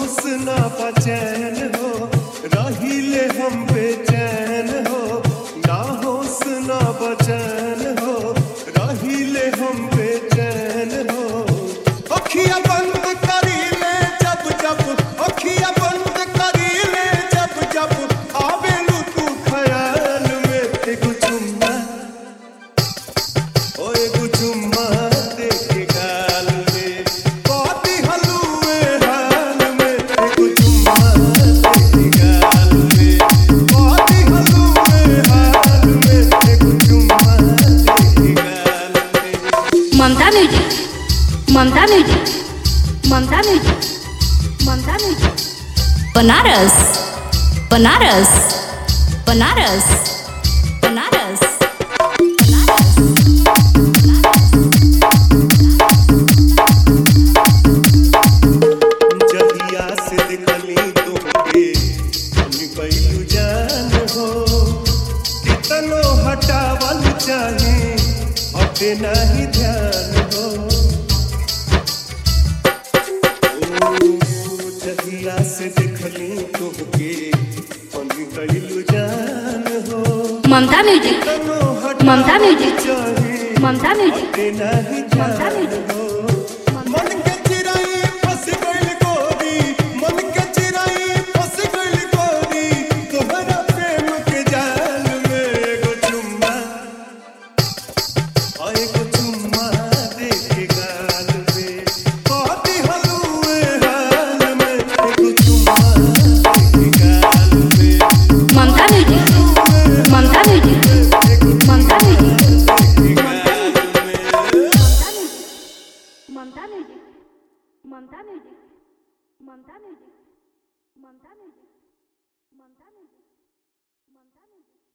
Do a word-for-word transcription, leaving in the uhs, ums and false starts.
होश ना बचैन हो, रहिले हम बेचैन हो। ना होश ना बचैन हो, रहिले हम बेचैन हो। अखियां बंद करी ले जब जब, अखियां बंद करी ले जब जब, आवेलू तू ख्याल में। एगो चुम्मा, ओ एगो चुम्मा दे के गाल में, बाती हलुए हाल में। एगो चुम्मा दे के गाल में, बाती हलुए हाल में। एगो चुम्मा दे के गाल में। Mamta music, Mamta music, Mamta music, Mamta music. Banaras, Banaras, Banaras, Banaras, Banaras. जहिया से देखली तोहके निकलू जान हो, कितनो हटावल चाहे हटे नहीं ध्यान हो। ओ जहिया से देखली तोहके निकलू जान हो, ममता म्यूजिक, कितनो ममता हटावल म्यूजिक, चाहे ममता म्यूजिक, हटे नहीं ममता ध्यान म्यूजिक। हो। मन के चिराई फंस गइल गोरी, मन के चिराई फंस गइल गोरी, तोहरा प्रेम के जाल में। एगो चुम्मा, आ एगो चुम्मा दे के गाल में, बाती हलुए हाल में। एगो चुम्मा दे के गाल में, Mamta music, Mamta music, Mamta music, Mamta music, Mamta music, Mamta music, Mamta music, Mamta music, Mamta music, Mamta music.